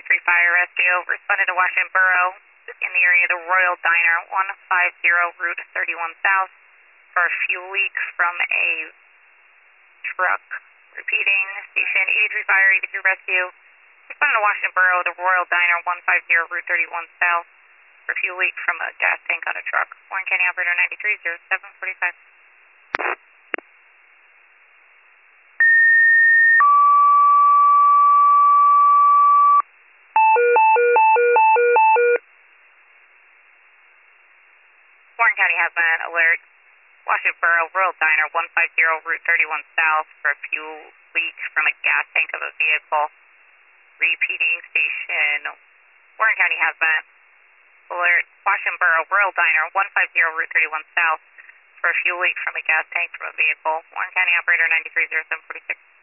Fire Rescue. Responded to Washington Borough in the area of the Royal Diner, 150 Route 31 South, for a fuel leak from a truck. Repeating, Station 83 Fire, 83 Rescue. Responded to Washington Borough, the Royal Diner, 150 Route 31 South, for fuel leak from a gas tank on a truck. Warren County Operator 930745. Warren County Hazmat Alert. Washington Borough, Royal Diner, 150 Route 31 South, for a fuel leak from a gas tank of a vehicle. Repeating, Station Warren County Hazmat Alert. Washington Borough, Royal Diner, 150 Route 31 South, for a fuel leak from a gas tank from a vehicle. Warren County Operator 930746.